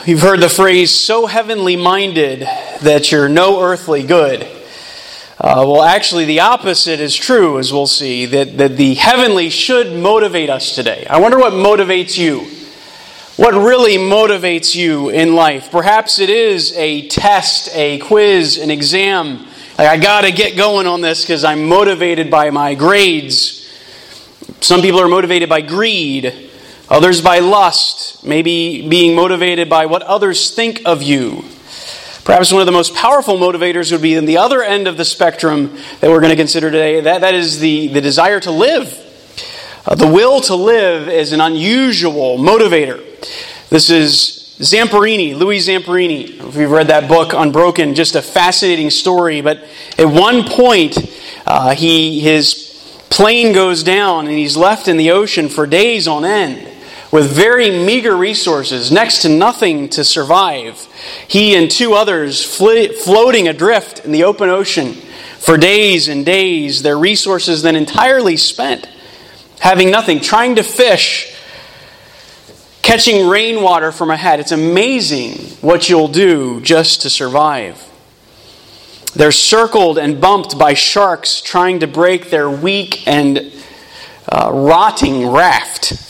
You've heard the phrase, so heavenly minded that you're no earthly good. Well, actually, the opposite is true, as we'll see, that the heavenly should motivate us today. I wonder what motivates you. What really motivates you in life? Perhaps it is a test, a quiz, an exam. Like, I got to get going on this because I'm motivated by my grades. Some people are motivated by greed. Others by lust, maybe being motivated by what others think of you. Perhaps one of the most powerful motivators would be in the other end of the spectrum that we're going to consider today. That is the desire to live. The will to live is an unusual motivator. This is Zamperini, Louis Zamperini. If you've read that book, Unbroken, just a fascinating story. But at one point, his plane goes down and he's left in the ocean for days on end, with very meager resources, next to nothing to survive. He and two others floating adrift in the open ocean for days and days, their resources then entirely spent, having nothing, trying to fish, catching rainwater from a hat. It's amazing what you'll do just to survive. They're circled and bumped by sharks trying to break their weak and rotting raft.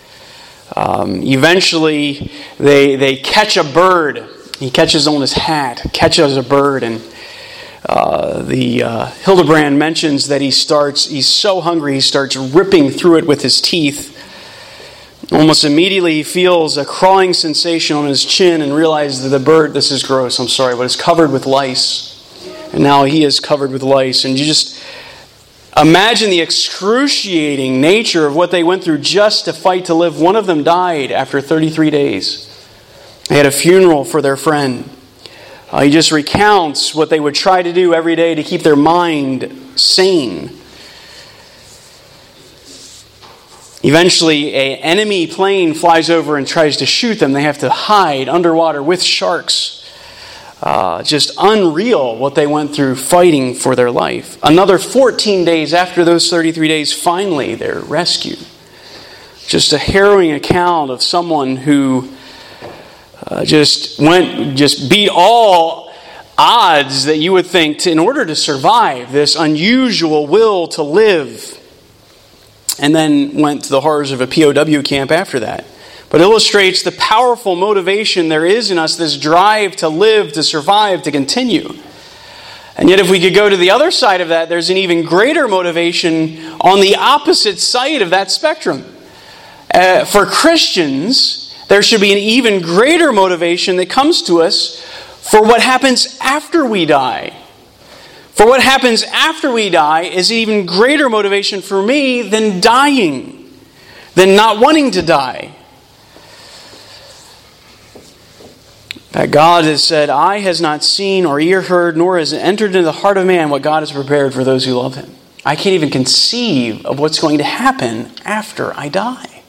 Eventually, they catch a bird. He catches on his hat, catches a bird, and Hildebrand mentions that he's so hungry, he starts ripping through it with his teeth. Almost immediately, he feels a crawling sensation on his chin and realizes that the bird, this is gross, I'm sorry, but it's covered with lice. And now he is covered with lice. And you just imagine the excruciating nature of what they went through just to fight to live. One of them died after 33 days. They had a funeral for their friend. He just recounts what they would try to do every day to keep their mind sane. Eventually, an enemy plane flies over and tries to shoot them. They have to hide underwater with sharks. Just unreal what they went through fighting for their life. Another 14 days after those 33 days, finally they're rescued. Just a harrowing account of someone who just beat all odds that you would think in order to survive this unusual will to live. And then went to the horrors of a POW camp after that. But illustrates the powerful motivation there is in us, this drive to live, to survive, to continue. And yet if we could go to the other side of that, there's an even greater motivation on the opposite side of that spectrum. For Christians, there should be an even greater motivation that comes to us for what happens after we die. For what happens after we die is even greater motivation for me than dying, than not wanting to die. That God has said, eye has not seen or ear heard, nor has it entered into the heart of man what God has prepared for those who love Him. I can't even conceive of what's going to happen after I die.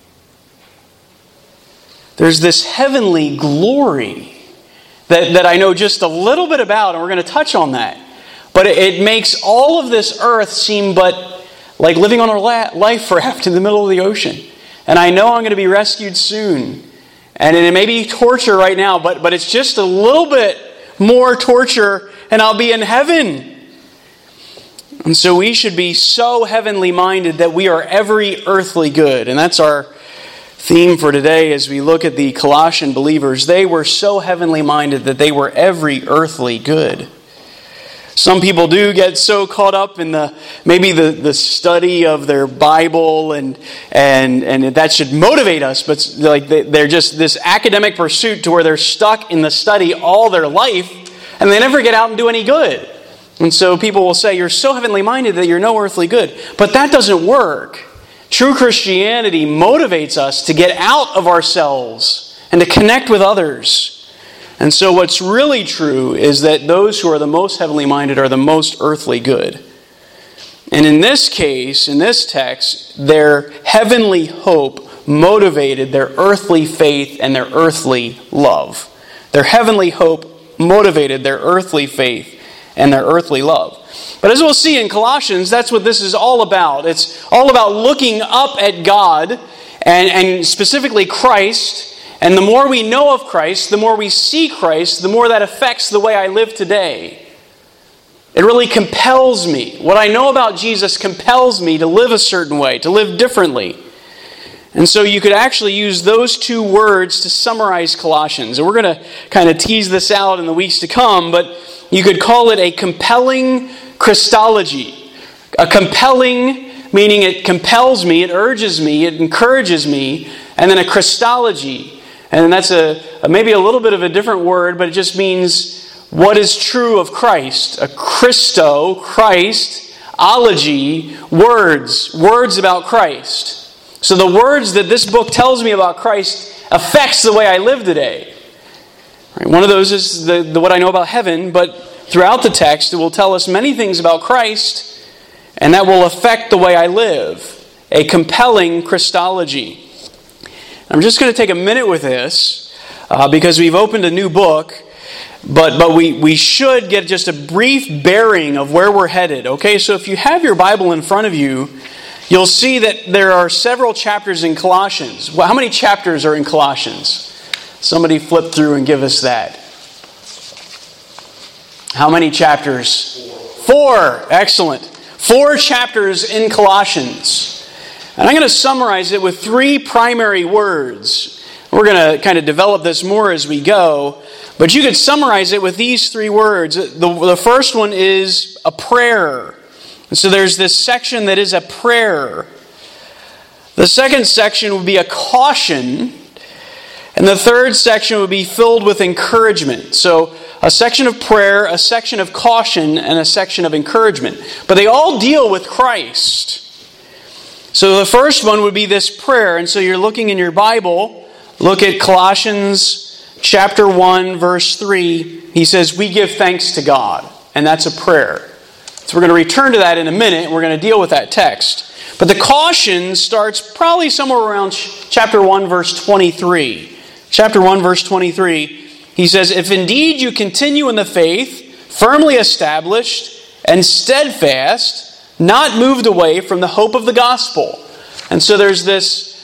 There's this heavenly glory that I know just a little bit about, and we're going to touch on that. But it makes all of this earth seem but like living on a life raft in the middle of the ocean. And I know I'm going to be rescued soon. And it may be torture right now, but it's just a little bit more torture and I'll be in heaven. And so we should be so heavenly minded that we are every earthly good. And that's our theme for today as we look at the Colossian believers. They were so heavenly minded that they were every earthly good. Some people do get so caught up in the study of their Bible and that should motivate us, but like they're just this academic pursuit to where they're stuck in the study all their life and they never get out and do any good. And so people will say, you're so heavenly minded that you're no earthly good. But that doesn't work. True Christianity motivates us to get out of ourselves and to connect with others. And so what's really true is that those who are the most heavenly minded are the most earthly good. And in this case, in this text, their heavenly hope motivated their earthly faith and their earthly love. Their heavenly hope motivated their earthly faith and their earthly love. But as we'll see in Colossians, that's what this is all about. It's all about looking up at God and specifically Christ And the more we know of Christ, the more we see Christ, the more that affects the way I live today. It really compels me. What I know about Jesus compels me to live a certain way, to live differently. And so you could actually use those two words to summarize Colossians. And we're going to kind of tease this out in the weeks to come, but you could call it a compelling Christology. A compelling, meaning it compels me, it urges me, it encourages me, and then a Christology. And that's maybe a little bit of a different word, but it just means what is true of Christ. A Christo, Christ, ology, words about Christ. So the words that this book tells me about Christ affects the way I live today. Right, one of those is the what I know about heaven, but throughout the text it will tell us many things about Christ, and that will affect the way I live. A compelling Christology. I'm just going to take a minute with this because we've opened a new book, but we should get just a brief bearing of where we're headed. Okay, so if you have your Bible in front of you, you'll see that there are several chapters in Colossians. Well, how many chapters are in Colossians? Somebody flip through and give us that. How many chapters? 4. Excellent. 4 chapters in Colossians. And I'm going to summarize it with 3 primary words. We're going to kind of develop this more as we go. But you could summarize it with these 3 words. The first one is a prayer. And so there's this section that is a prayer. The second section would be a caution. And the third section would be filled with encouragement. So a section of prayer, a section of caution, and a section of encouragement. But they all deal with Christ. So the first one would be this prayer. And so you're looking in your Bible, look at Colossians chapter 1, verse 3. He says, we give thanks to God. And that's a prayer. So we're going to return to that in a minute, and we're going to deal with that text. But the caution starts probably somewhere around chapter 1, verse 23. Chapter 1, verse 23, he says, if indeed you continue in the faith, firmly established and steadfast, not moved away from the hope of the gospel. And so there's this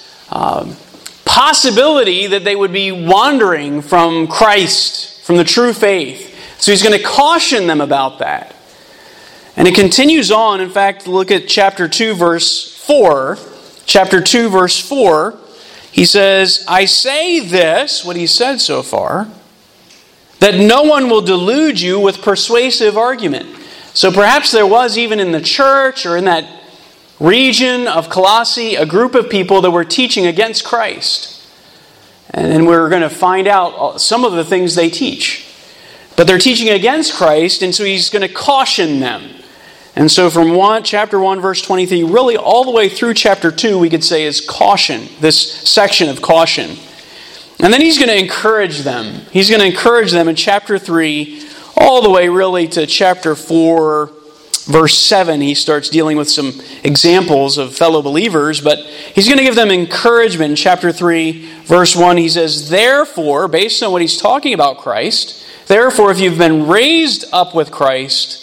possibility that they would be wandering from Christ, from the true faith. So he's going to caution them about that. And it continues on. In fact, look at chapter 2, verse 4. Chapter 2, verse 4. He says, I say this, what he said so far, that no one will delude you with persuasive argument. So perhaps there was, even in the church or in that region of Colossae, a group of people that were teaching against Christ. And we're going to find out some of the things they teach. But they're teaching against Christ, and so he's going to caution them. And so from chapter 1, verse 23, really all the way through chapter 2, we could say is caution, this section of caution. And then he's going to encourage them. He's going to encourage them in chapter 3, all the way really to chapter 4, verse 7. He starts dealing with some examples of fellow believers, but he's going to give them encouragement in chapter 3, verse 1. He says, therefore, based on what he's talking about Christ, therefore, if you've been raised up with Christ,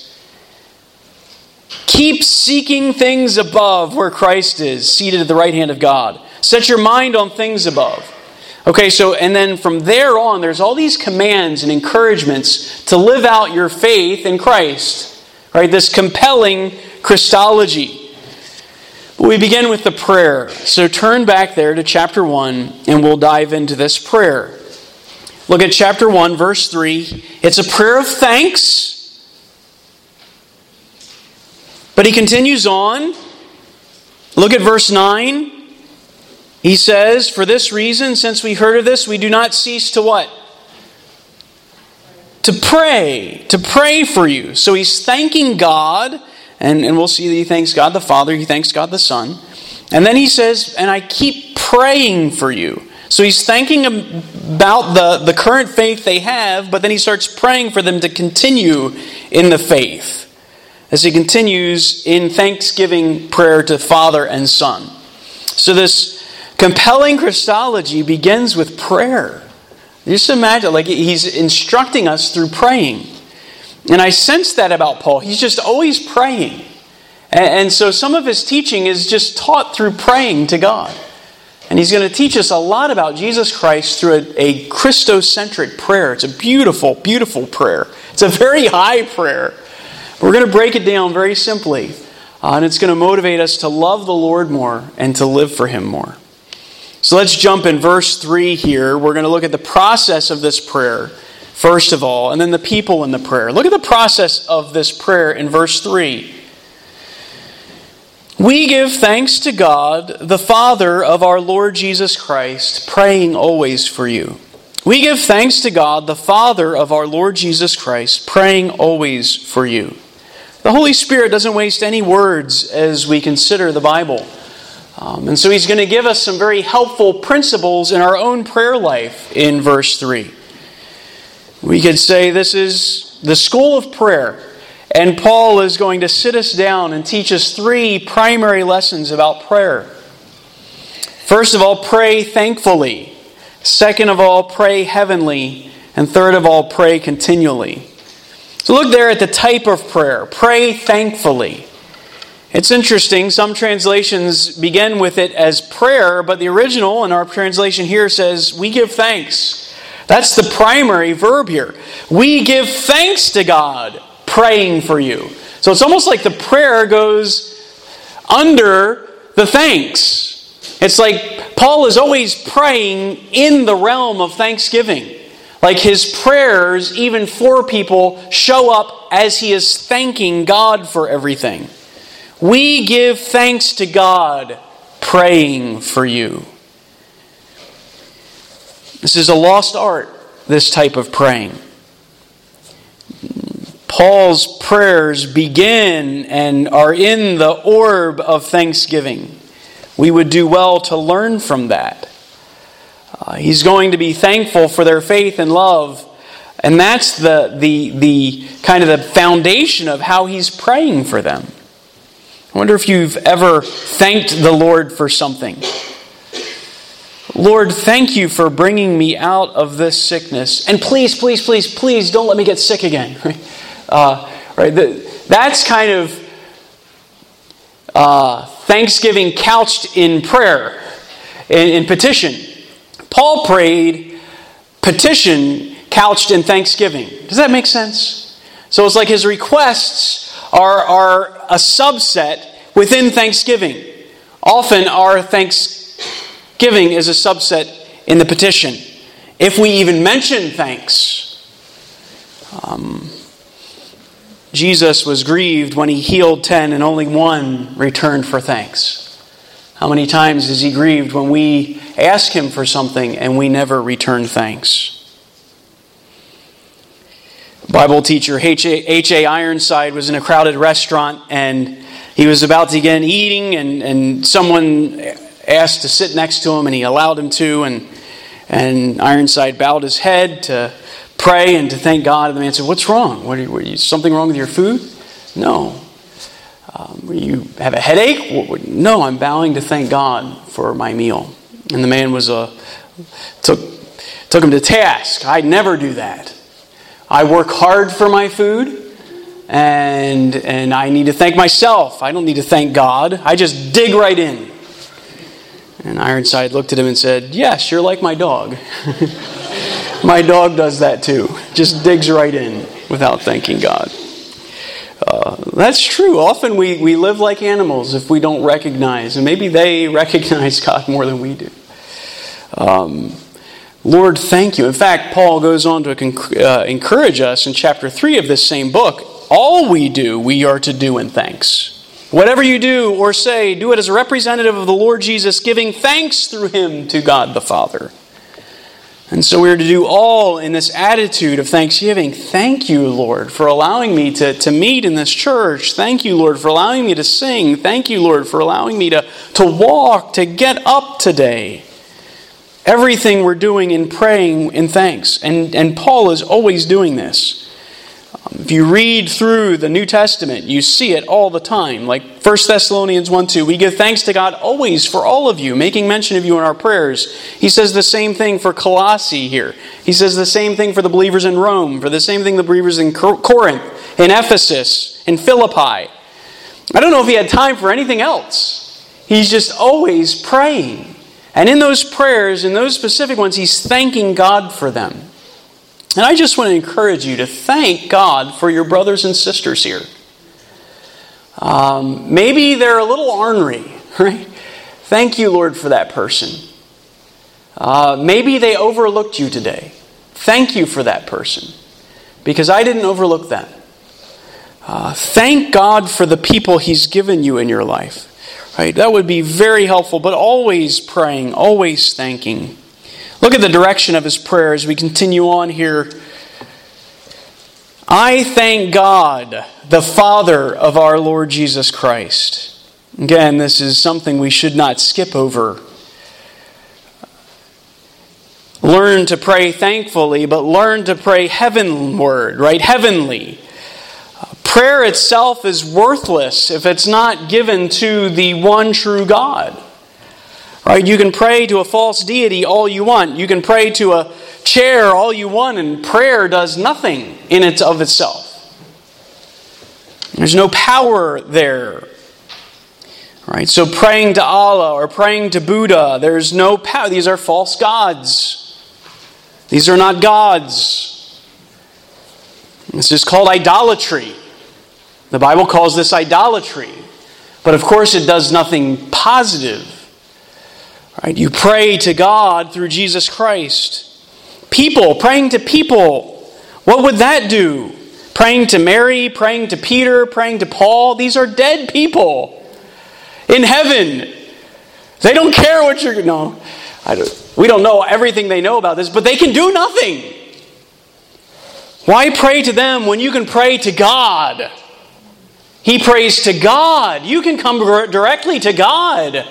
keep seeking things above where Christ is, seated at the right hand of God. Set your mind on things above. Okay, so, and then from there on, there's all these commands and encouragements to live out your faith in Christ. Right, this compelling Christology. But we begin with the prayer. So turn back there to chapter 1, and we'll dive into this prayer. Look at chapter 1, verse 3. It's a prayer of thanks. But he continues on. Look at verse 9. He says, for this reason, since we heard of this, we do not cease to what? To pray for you. So he's thanking God, and we'll see that he thanks God the Father, he thanks God the Son. And then he says, and I keep praying for you. So he's thanking about the current faith they have, but then he starts praying for them to continue in the faith. As he continues in thanksgiving prayer to Father and Son. So this compelling Christology begins with prayer. Just imagine, like he's instructing us through praying. And I sense that about Paul. He's just always praying. And so some of his teaching is just taught through praying to God. And he's going to teach us a lot about Jesus Christ through a Christocentric prayer. It's a beautiful, beautiful prayer. It's a very high prayer. We're going to break it down very simply. And it's going to motivate us to love the Lord more and to live for Him more. So let's jump in verse 3 here. We're going to look at the process of this prayer, first of all, and then the people in the prayer. Look at the process of this prayer in verse 3. We give thanks to God, the Father of our Lord Jesus Christ, praying always for you. We give thanks to God, the Father of our Lord Jesus Christ, praying always for you. The Holy Spirit doesn't waste any words as we consider the Bible. And so He's going to give us some very helpful principles in our own prayer life in verse 3. We could say this is the school of prayer. And Paul is going to sit us down and teach us 3 primary lessons about prayer. First of all, pray thankfully. Second of all, pray heavenly. And third of all, pray continually. So look there at the type of prayer. Pray thankfully. It's interesting. Some translations begin with it as prayer, but the original in our translation here says, we give thanks. That's the primary verb here. We give thanks to God, praying for you. So it's almost like the prayer goes under the thanks. It's like Paul is always praying in the realm of thanksgiving. Like his prayers, even for people, show up as he is thanking God for everything. We give thanks to God, praying for you. This is a lost art, this type of praying. Paul's prayers begin and are in the orb of thanksgiving. We would do well to learn from that. He's going to be thankful for their faith and love. And that's the kind of the foundation of how he's praying for them. I wonder if you've ever thanked the Lord for something. Lord, thank you for bringing me out of this sickness. And please, please, please, please don't let me get sick again. That's kind of thanksgiving couched in prayer, in petition. Paul prayed petition couched in thanksgiving. Does that make sense? So it's like his requests are a subset within thanksgiving. Often our thanksgiving is a subset in the petition. If we even mention thanks. Jesus was grieved when he healed 10 and only 1 returned for thanks. How many times is he grieved when we ask him for something and we never return thanks? Bible teacher H.A. Ironside was in a crowded restaurant and he was about to begin eating and someone asked to sit next to him and he allowed him to and Ironside bowed his head to pray and to thank God. And the man said, "What's wrong? Something wrong with your food?" "No." "You have a headache?" "No, I'm bowing to thank God for my meal." And the man was took him to task. "I never do that. I work hard for my food, and I need to thank myself. I don't need to thank God. I just dig right in." And Ironside looked at him and said, "Yes, you're like my dog." My dog does that too. Just digs right in without thanking God. That's true. Often we live like animals if we don't recognize, and maybe they recognize God more than we do. Lord, thank you. In fact, Paul goes on to encourage us in chapter 3 of this same book. All we do, we are to do in thanks. Whatever you do or say, do it as a representative of the Lord Jesus, giving thanks through him to God the Father. And so we're to do all in this attitude of thanksgiving. Thank you, Lord, for allowing me to meet in this church. Thank you, Lord, for allowing me to sing. Thank you, Lord, for allowing me to walk, to get up today. Everything we're doing in praying in thanks. And Paul is always doing this. If you read through the New Testament, you see it all the time. Like 1 Thessalonians 1:2, we give thanks to God always for all of you, making mention of you in our prayers. He says the same thing for Colossae here. He says the same thing for the believers in Rome, for the same thing the believers in Corinth, in Ephesus, in Philippi. I don't know if he had time for anything else. He's just always praying. And in those prayers, in those specific ones, he's thanking God for them. And I just want to encourage you to thank God for your brothers and sisters here. Maybe they're a little ornery, right? Thank you, Lord, for that person. Maybe they overlooked you today. Thank you for that person, because I didn't overlook them. Thank God for the people he's given you in your life. Right? That would be very helpful, but always praying, always thanking. Look at the direction of his prayer as we continue on here. I thank God, the Father of our Lord Jesus Christ. Again, this is something we should not skip over. Learn to pray thankfully, but learn to pray heavenward, right? Heavenly. Prayer itself is worthless if it's not given to the one true God. Right? You can pray to a false deity all you want. You can pray to a chair all you want, and prayer does nothing in it of itself. There's no power there. Right? So praying to Allah or praying to Buddha, there's no power. These are false gods. These are not gods. This is called idolatry. The Bible calls this idolatry. But of course it does nothing positive. Right? You pray to God through Jesus Christ. People, praying to people. What would that do? Praying to Mary, praying to Peter, praying to Paul. These are dead people in heaven. They don't care what you're... No, we don't know everything they know about this, but they can do nothing. Why pray to them when you can pray to God? He prays to God. You can come directly to God.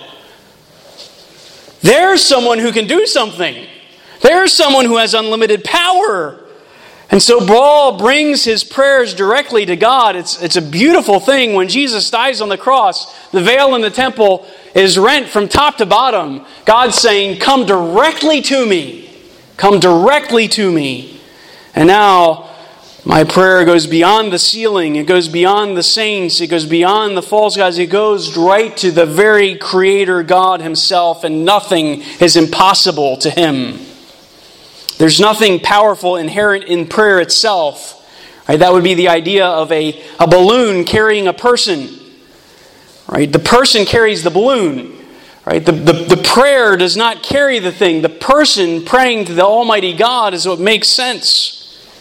There's someone who can do something. There's someone who has unlimited power. And so Paul brings his prayers directly to God. It's a beautiful thing. When Jesus dies on the cross, the veil in the temple is rent from top to bottom. God's saying, come directly to me. Come directly to me. And now my prayer goes beyond the ceiling. It goes beyond the saints. It goes beyond the false gods. It goes right to the very Creator God Himself, and nothing is impossible to Him. There's nothing powerful inherent in prayer itself. Right? That would be the idea of a balloon carrying a person. Right? The person carries the balloon. Right? The prayer does not carry the thing. The person praying to the Almighty God is what makes sense.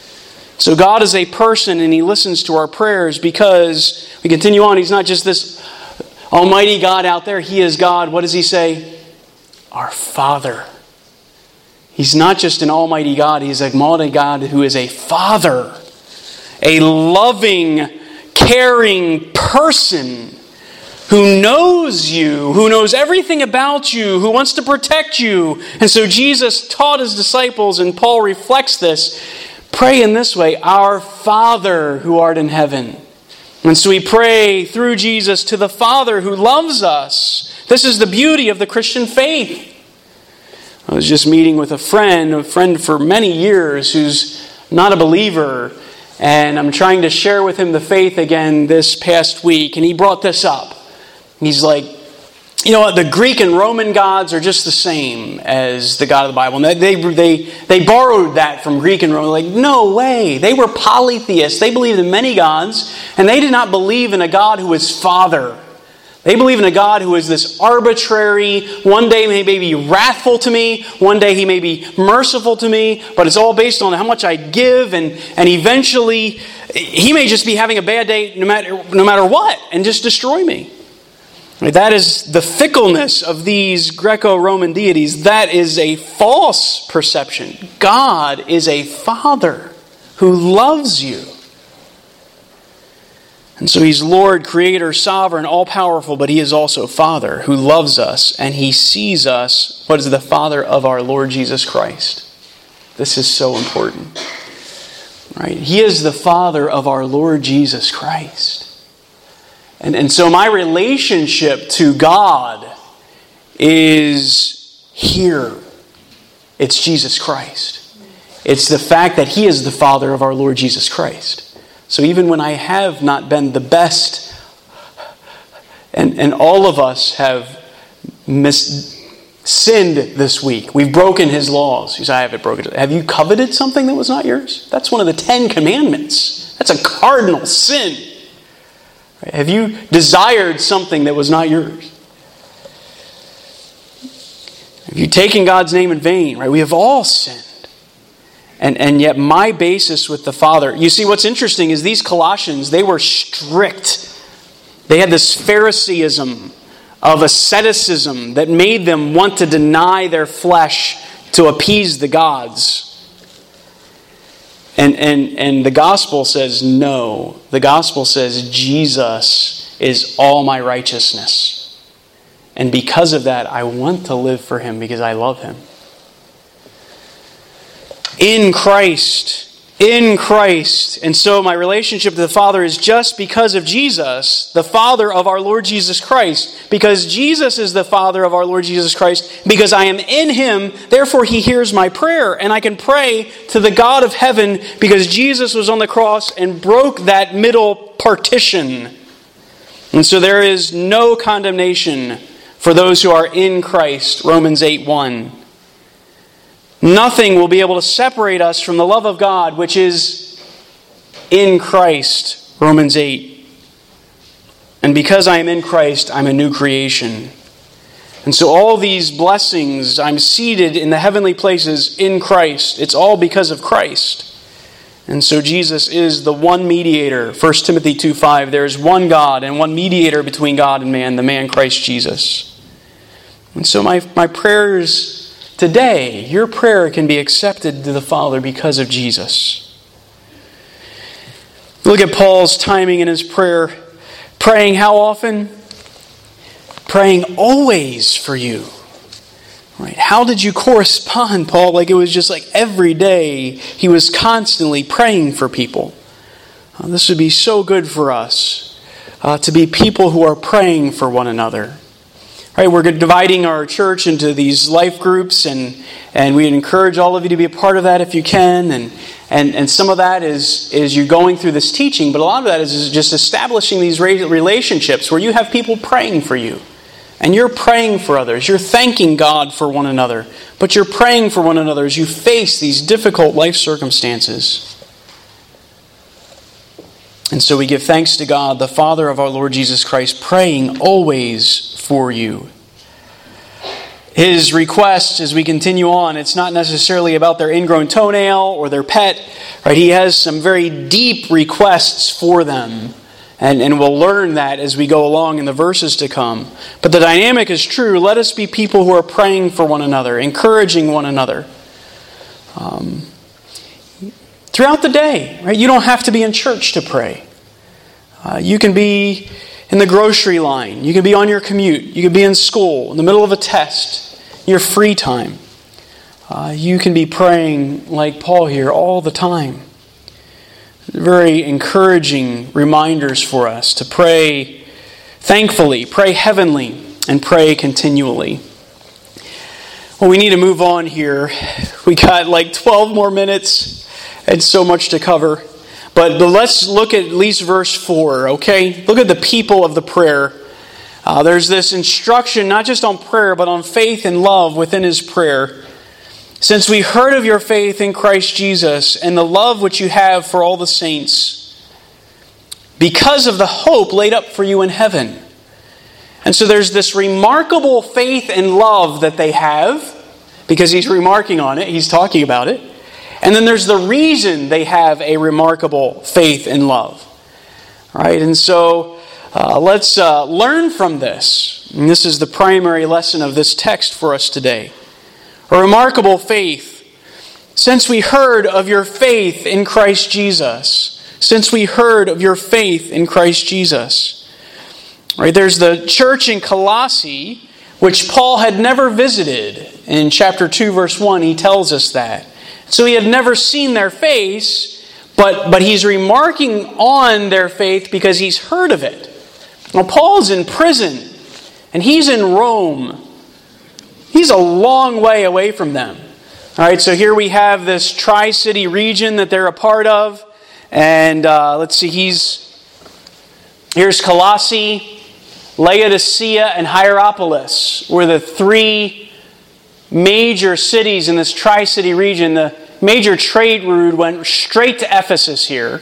So God is a person, and He listens to our prayers, because we continue on. He's not just this Almighty God out there. He is God. What does He say? Our Father. He's not just an Almighty God. He's an Almighty God who is a Father. A loving, caring person who knows you, who knows everything about you, who wants to protect you. And so Jesus taught His disciples, and Paul reflects this. Pray in this way, our Father who art in heaven. And so we pray through Jesus to the Father who loves us. This is the beauty of the Christian faith. I was just meeting with a friend for many years who's not a believer, and I'm trying to share with him the faith again this past week, and he brought this up. He's like, you know what, the Greek and Roman gods are just the same as the God of the Bible. And they borrowed that from Greek and Roman. Like, no way. They were polytheists. They believed in many gods, and they did not believe in a God who is Father. They believe in a God who is this arbitrary, one day he may be wrathful to me, one day He may be merciful to me, but it's all based on how much I give, and eventually He may just be having a bad day no matter what, and just destroy me. That is the fickleness of these Greco-Roman deities. That is a false perception. God is a Father who loves you. And so He's Lord, Creator, Sovereign, all-powerful, but He is also Father who loves us, and He sees us, what is the Father of our Lord Jesus Christ. This is so important. Right? He is the Father of our Lord Jesus Christ. And so my relationship to God is here. It's Jesus Christ. It's the fact that He is the Father of our Lord Jesus Christ. So even when I have not been the best, and all of us have sinned this week. We've broken his laws. You say, I haven't broken it. Have you coveted something that was not yours? That's one of the 10 commandments. That's a cardinal sin. Right? Have you desired something that was not yours? Have you taken God's name in vain? Right? We have all sinned. And yet my basis with the Father... You see, what's interesting is these Colossians, they were strict. They had this Phariseeism of asceticism that made them want to deny their flesh to appease the gods. And the gospel says no. The gospel says Jesus is all my righteousness. And because of that, I want to live for him because I love him. In Christ. And so my relationship to the Father is just because of Jesus, the Father of our Lord Jesus Christ. Because Jesus is the Father of our Lord Jesus Christ, because I am in him, therefore he hears my prayer. And I can pray to the God of heaven because Jesus was on the cross and broke that middle partition. And so there is no condemnation for those who are in Christ, Romans 8:1. Nothing will be able to separate us from the love of God, which is in Christ, Romans 8. And because I am in Christ, I'm a new creation. And so all these blessings, I'm seated in the heavenly places in Christ. It's all because of Christ. And so Jesus is the one mediator. 1 Timothy 2:5, there is one God and one mediator between God and man, the man Christ Jesus. And so my prayers today, your prayer can be accepted to the Father because of Jesus. Look at Paul's timing in his prayer. Praying how often? Praying always for you. Right? How did you correspond, Paul? Like it was just like every day he was constantly praying for people. This would be so good for us to be people who are praying for one another. Right, we're dividing our church into these life groups, and we encourage all of you to be a part of that if you can. And some of that is you going through this teaching, but a lot of that is just establishing these relationships where you have people praying for you. And you're praying for others. You're thanking God for one another. But you're praying for one another as you face these difficult life circumstances. And so we give thanks to God, the Father of our Lord Jesus Christ, praying always for you. His request, as we continue on, it's not necessarily about their ingrown toenail or their pet. Right? He has some very deep requests for them. And we'll learn that as we go along in the verses to come. But the dynamic is true. Let us be people who are praying for one another, encouraging one another. Throughout the day, right? You don't have to be in church to pray. You can be in the grocery line. You can be on your commute. You can be in school, in the middle of a test, your free time. You can be praying like Paul here all the time. Very encouraging reminders for us to pray thankfully, pray heavenly, and pray continually. Well, we need to move on here. We got like 12 more minutes and so much to cover. But let's look at least verse 4, okay? Look at the people of the prayer. There's this instruction not just on prayer, but on faith and love within his prayer. Since we heard of your faith in Christ Jesus and the love which you have for all the saints, because of the hope laid up for you in heaven. And so there's this remarkable faith and love that they have, because he's remarking on it, he's talking about it. And then there's the reason they have a remarkable faith and love. All right, and so let's learn from this. And this is the primary lesson of this text for us today. A remarkable faith. Since we heard of your faith in Christ Jesus. Since we heard of your faith in Christ Jesus. All right, there's the church in Colossae, which Paul had never visited. In chapter 2, verse 1, he tells us that. So he had never seen their face, but he's remarking on their faith because he's heard of it. Now, Paul's in prison, and he's in Rome. He's a long way away from them. All right, so here we have this Tri-City region that they're a part of. And let's see, here's Colossae, Laodicea, and Hierapolis were the three major cities in this Tri-City region. The major trade route went straight to Ephesus here.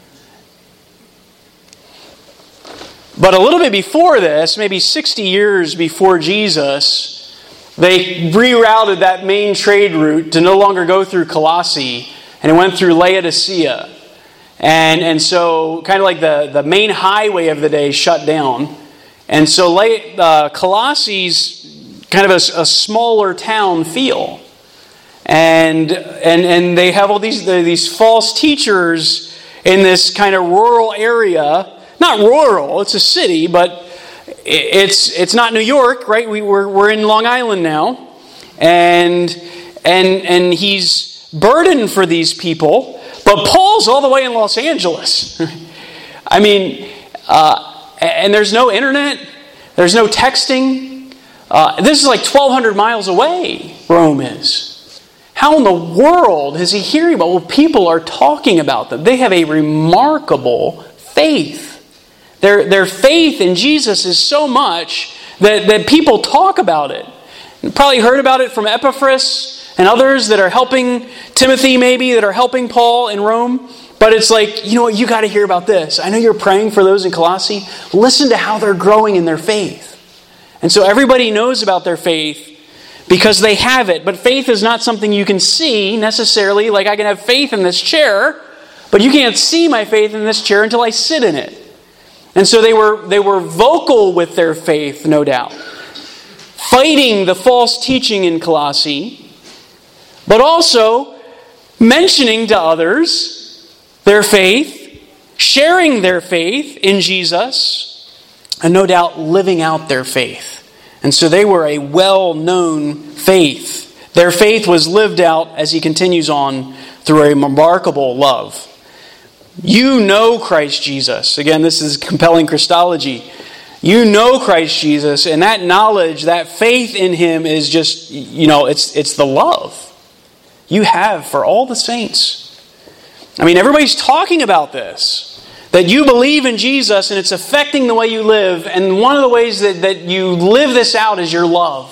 But a little bit before this, maybe 60 years before Jesus, they rerouted that main trade route to no longer go through Colossae, and it went through Laodicea. And so kind of like the main highway of the day shut down. And so Colossie's kind of a smaller town feel. And they have all these false teachers in this kind of rural area. Not rural, it's a city, but it's not New York, right? We're in Long Island now. And he's burdened for these people. But Paul's all the way in Los Angeles. I mean, and there's no internet. There's no texting. This is like 1,200 miles away, Rome is. How in the world is he hearing about? Well, people are talking about them. They have a remarkable faith. Their faith in Jesus is so much that people talk about it. You probably heard about it from Epaphras and others that are helping Timothy, maybe, that are helping Paul in Rome. But it's like, you know what, you got to hear about this. I know you're praying for those in Colossae. Listen to how they're growing in their faith. And so everybody knows about their faith because they have it. But faith is not something you can see necessarily. Like I can have faith in this chair, but you can't see my faith in this chair until I sit in it. And so they were vocal with their faith, no doubt, fighting the false teaching in Colossae, but also mentioning to others their faith, sharing their faith in Jesus, and no doubt living out their faith. And so they were a well-known faith. Their faith was lived out, as he continues on, through a remarkable love. You know Christ Jesus. Again, this is compelling Christology. You know Christ Jesus, and that knowledge, that faith in Him is just, it's the love you have for all the saints. I mean, everybody's talking about this. That you believe in Jesus and it's affecting the way you live. And one of the ways that you live this out is your love.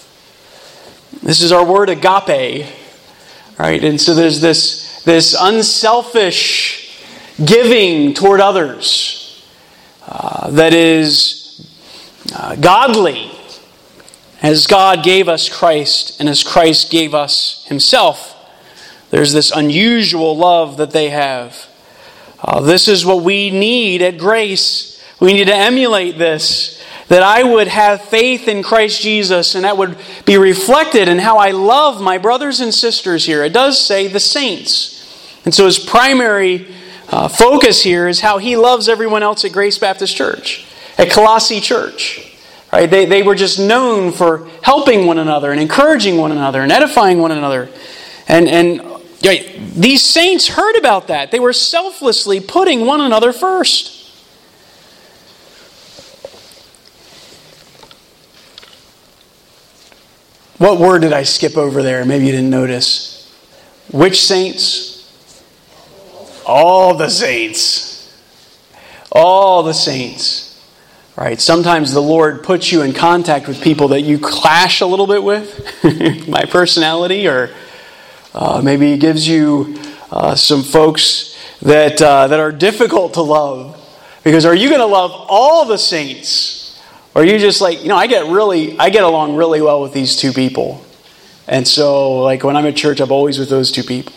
This is our word agape. Right? And so there's this unselfish giving toward others that is godly, as God gave us Christ and as Christ gave us Himself. There's this unusual love that they have. This is what we need at Grace. We need to emulate this, that I would have faith in Christ Jesus, and that would be reflected in how I love my brothers and sisters here. It does say the saints. And so his primary focus here is how he loves everyone else at Grace Baptist Church, at Colossae Church. Right? They were just known for helping one another and encouraging one another and edifying one another. And these saints heard about that. They were selflessly putting one another first. What word did I skip over there? Maybe you didn't notice. Which saints? All the saints. All the saints. Right? Sometimes the Lord puts you in contact with people that you clash a little bit with, my personality, or maybe He gives you some folks that are difficult to love. Because are you going to love all the saints? Or are you just like, I get along really well with these two people. And so, like, when I'm at church, I'm always with those two people.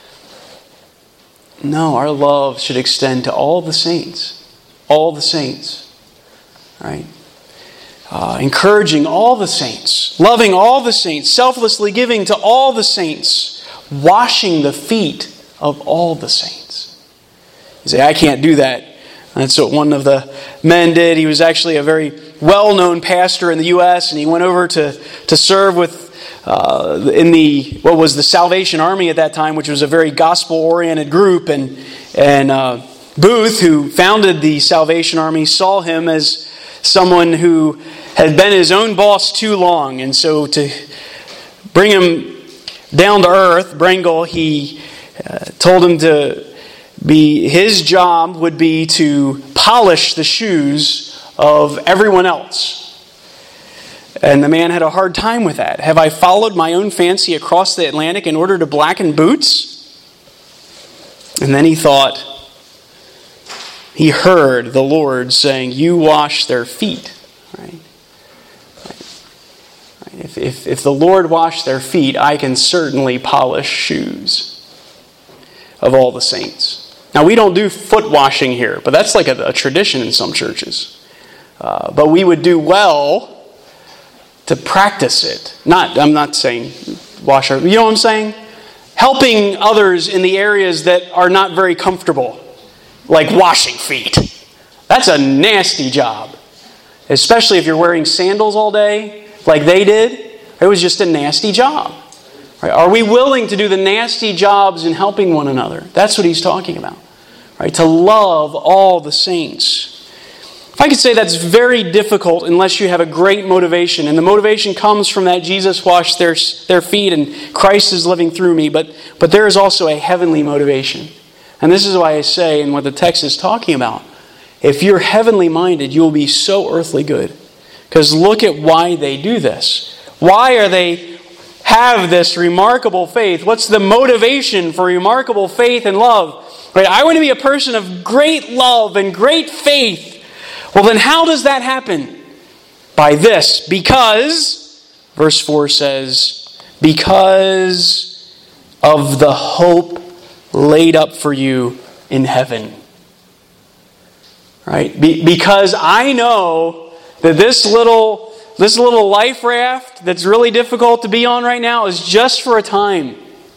No, our love should extend to all the saints. All the saints. Right? Encouraging all the saints. Loving all the saints. Selflessly giving to all the saints. Washing the feet of all the saints. You say, I can't do that. That's what one of the men did. He was actually a very well-known pastor in the U.S. and he went over to serve with in what was the Salvation Army at that time, which was a very gospel-oriented group. And Booth, who founded the Salvation Army, saw him as someone who had been his own boss too long. And so to bring him down to earth, Brengel, he told him his job would be to polish the shoes of everyone else. And the man had a hard time with that. Have I followed my own fancy across the Atlantic in order to blacken boots? And then he thought, he heard the Lord saying, you wash their feet. Right? If the Lord washed their feet, I can certainly polish shoes of all the saints. Now, we don't do foot washing here, but that's like a tradition in some churches. But we would do well to practice it. I'm not saying wash our... You know what I'm saying? Helping others in the areas that are not very comfortable, like washing feet. That's a nasty job. Especially if you're wearing sandals all day, like they did. It was just a nasty job. Right? Are we willing to do the nasty jobs in helping one another? That's what he's talking about. Right? To love all the saints. If I could say that's very difficult unless you have a great motivation. And the motivation comes from that Jesus washed their feet and Christ is living through me. But there is also a heavenly motivation. And this is why I say, and what the text is talking about, if you're heavenly minded, you will be so earthly good. Because look at why they do this. Why are they have this remarkable faith? What's the motivation for remarkable faith and love? Right? I want to be a person of great love and great faith. Well, then how does that happen? By this. Because, verse 4 says, because of the hope laid up for you in heaven. Right? Because I know that this little life raft that's really difficult to be on right now is just for a time.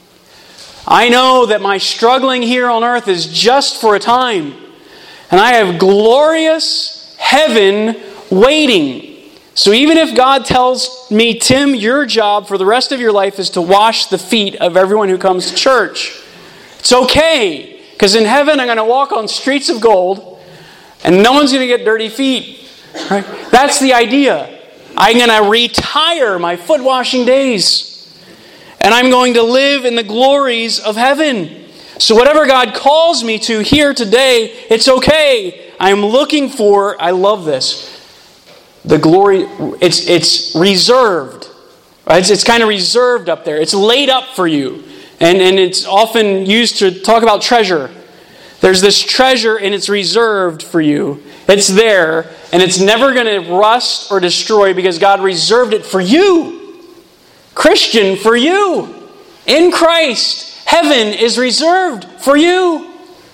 I know that my struggling here on earth is just for a time. And I have glorious heaven waiting. So even if God tells me, Tim, your job for the rest of your life is to wash the feet of everyone who comes to church, it's okay. Because in heaven I'm going to walk on streets of gold and no one's going to get dirty feet. Right? That's the idea. I'm going to retire my foot washing days. And I'm going to live in the glories of heaven. So whatever God calls me to here today, it's okay. I'm looking for, I love this, the glory, it's reserved. Right? It's kind of reserved up there. It's laid up for you. And it's often used to talk about treasure. There's this treasure and it's reserved for you. It's there and it's never going to rust or destroy because God reserved it for you. Christian, for you. In Christ, heaven is reserved for you.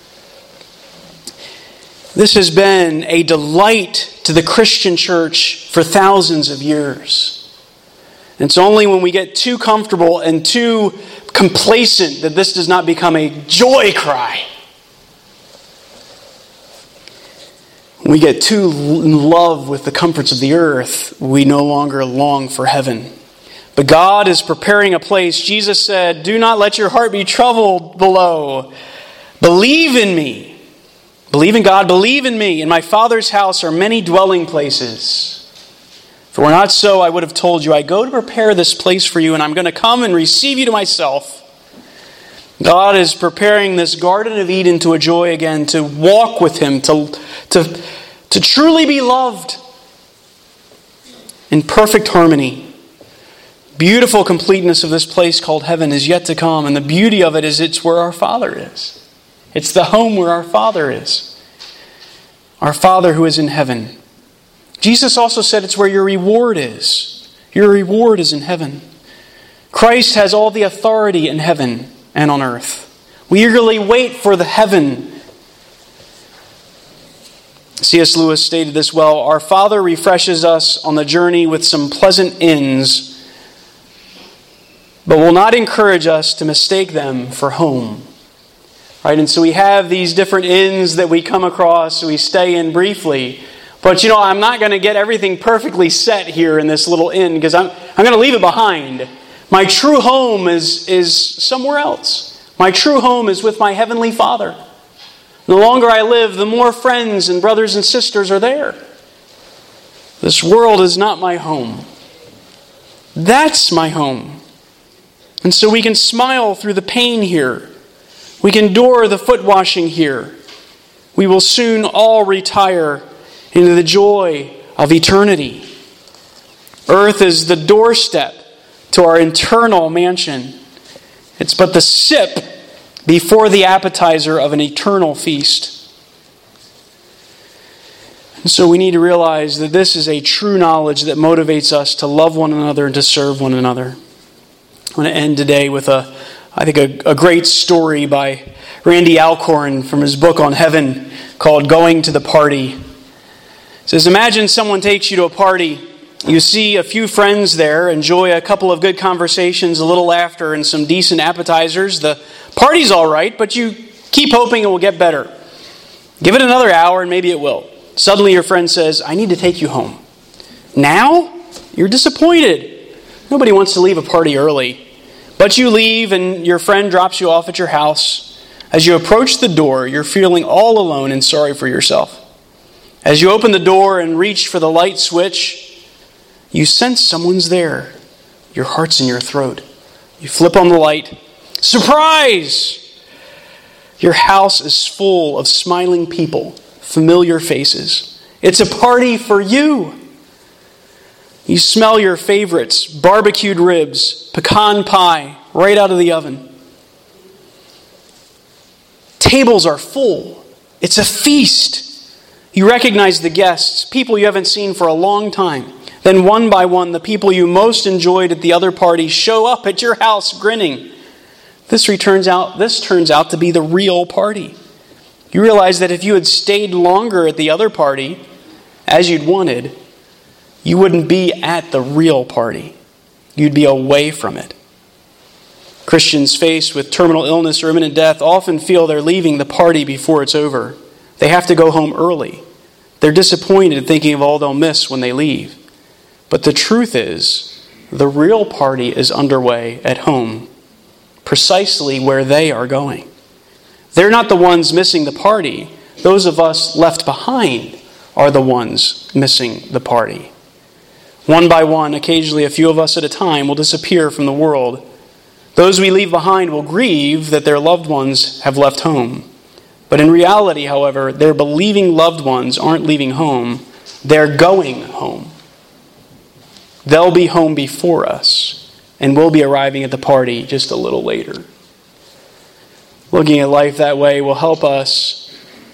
This has been a delight to the Christian church for thousands of years. And it's only when we get too comfortable and too complacent that this does not become a joy cry. When we get too in love with the comforts of the earth, we no longer long for heaven. But God is preparing a place. Jesus said, do not let your heart be troubled below. Believe in me. Believe in God, believe in me. In my Father's house are many dwelling places. If it were not so, I would have told you, I go to prepare this place for you, and I'm going to come and receive you to myself. God is preparing this Garden of Eden to a joy again, to walk with Him, to truly be loved in perfect harmony. Beautiful completeness of this place called heaven is yet to come, and the beauty of it is it's where our Father is. It's the home where our Father is. Our Father who is in heaven. Jesus also said it's where your reward is. Your reward is in heaven. Christ has all the authority in heaven and on earth. We eagerly wait for the heaven. C.S. Lewis stated this well, our Father refreshes us on the journey with some pleasant inns, but will not encourage us to mistake them for home. Right, and so we have these different inns that we come across, so we stay in briefly. But I'm not going to get everything perfectly set here in this little inn because I'm going to leave it behind. My true home is somewhere else. My true home is with my Heavenly Father. The longer I live, the more friends and brothers and sisters are there. This world is not my home. That's my home. And so we can smile through the pain here. We can endure the foot washing here. We will soon all retire into the joy of eternity. Earth is the doorstep to our eternal mansion. It's but the sip before the appetizer of an eternal feast. And so we need to realize that this is a true knowledge that motivates us to love one another and to serve one another. I want to end today with a great story by Randy Alcorn from his book on heaven called Going to the Party. It says, imagine someone takes you to a party. You see a few friends there, enjoy a couple of good conversations, a little laughter, and some decent appetizers. The party's all right, but you keep hoping it will get better. Give it another hour and maybe it will. Suddenly your friend says, I need to take you home. Now? You're disappointed. Nobody wants to leave a party early. But you leave and your friend drops you off at your house. As you approach the door, you're feeling all alone and sorry for yourself. As you open the door and reach for the light switch, you sense someone's there. Your heart's in your throat. You flip on the light. Surprise! Your house is full of smiling people. Familiar faces. It's a party for you. You smell your favorites, barbecued ribs, pecan pie, right out of the oven. Tables are full. It's a feast. You recognize the guests, people you haven't seen for a long time. Then one by one, the people you most enjoyed at the other party show up at your house grinning. This turns out to be the real party. You realize that if you had stayed longer at the other party, as you'd wanted, you wouldn't be at the real party. You'd be away from it. Christians faced with terminal illness or imminent death often feel they're leaving the party before it's over. They have to go home early. They're disappointed thinking of all they'll miss when they leave. But the truth is, the real party is underway at home, precisely where they are going. They're not the ones missing the party. Those of us left behind are the ones missing the party. One by one, occasionally a few of us at a time, will disappear from the world. Those we leave behind will grieve that their loved ones have left home. But in reality, however, their believing loved ones aren't leaving home. They're going home. They'll be home before us, and we'll be arriving at the party just a little later. Looking at life that way will help us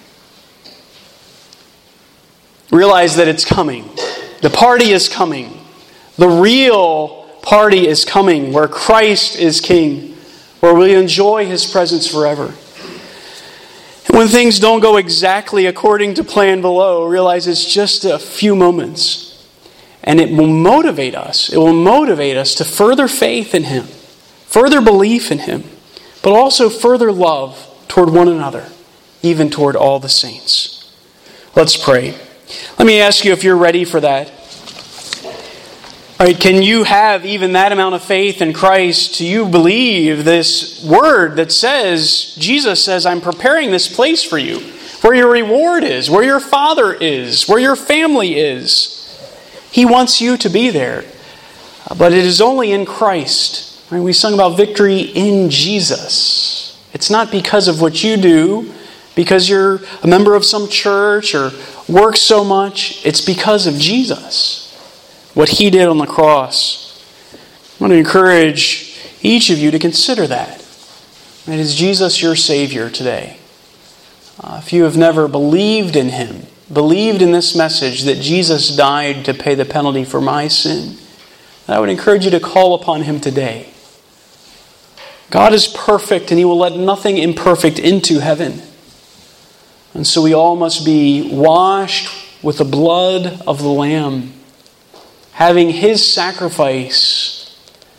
realize that it's coming. The party is coming. The real party is coming, where Christ is King, where we enjoy His presence forever. And when things don't go exactly according to plan below, realize it's just a few moments. And it will motivate us. It will motivate us to further faith in Him, further belief in Him, but also further love toward one another, even toward all the saints. Let's pray. Let me ask you if you're ready for that. All right, can you have even that amount of faith in Christ? Do you believe this word that says, Jesus says, I'm preparing this place for you, where your reward is, where your Father is, where your family is. He wants you to be there. But it is only in Christ. Right? We sung about victory in Jesus. It's not because of what you do, because you're a member of some church or work so much. It's because of Jesus. What He did on the cross. I want to encourage each of you to consider that. And is Jesus your Savior today? If you have never believed in Him, believed in this message that Jesus died to pay the penalty for my sin, I would encourage you to call upon Him today. God is perfect, and He will let nothing imperfect into heaven. And so we all must be washed with the blood of the Lamb, having His sacrifice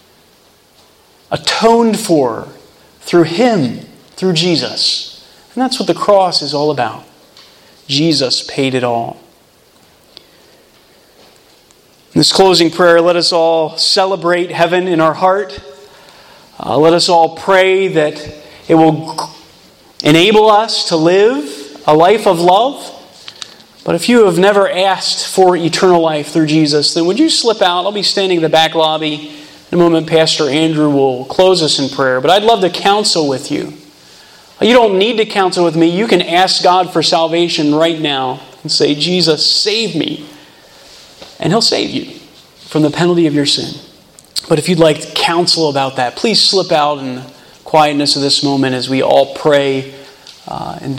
atoned for through Him, through Jesus. And that's what the cross is all about. Jesus paid it all. In this closing prayer, let us all celebrate heaven in our heart. Let us all pray that it will enable us to live a life of love. But if you have never asked for eternal life through Jesus, then would you slip out? I'll be standing in the back lobby. In a moment, Pastor Andrew will close us in prayer. But I'd love to counsel with you. You don't need to counsel with me. You can ask God for salvation right now and say, Jesus, save me. And He'll save you. from the penalty of your sin. But if you'd like counsel about that, please slip out in the quietness of this moment as we all pray and